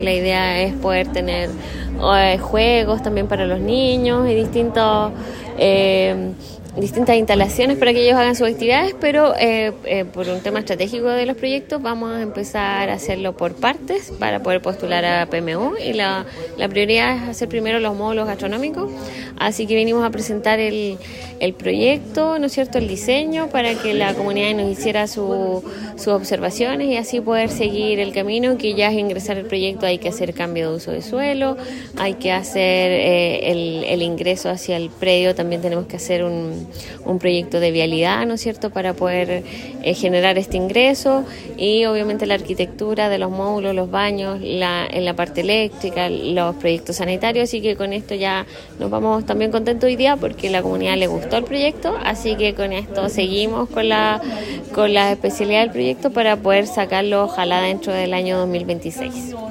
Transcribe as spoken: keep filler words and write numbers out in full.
La idea es poder tener eh, juegos también para los niños y distintos... Eh, distintas instalaciones para que ellos hagan sus actividades, pero eh, eh, por un tema estratégico de los proyectos vamos a empezar a hacerlo por partes para poder postular a P M U y la, la prioridad es hacer primero los módulos gastronómicos, así que venimos a presentar el, el proyecto, ¿no es cierto?, el diseño para que la comunidad nos hiciera su, sus observaciones y así poder seguir el camino, que ya es ingresar el proyecto. Hay que hacer cambio de uso de suelo, hay que hacer eh, el, el ingreso hacia el predio, también tenemos que hacer un un proyecto de vialidad, ¿no es cierto?, para poder eh, generar este ingreso, y obviamente la arquitectura de los módulos, los baños, la, en la parte eléctrica, los proyectos sanitarios, así que con esto ya nos vamos también contentos hoy día porque la comunidad le gustó el proyecto, así que con esto seguimos con la, con la especialidad del proyecto para poder sacarlo ojalá dentro del año dos mil veintiséis.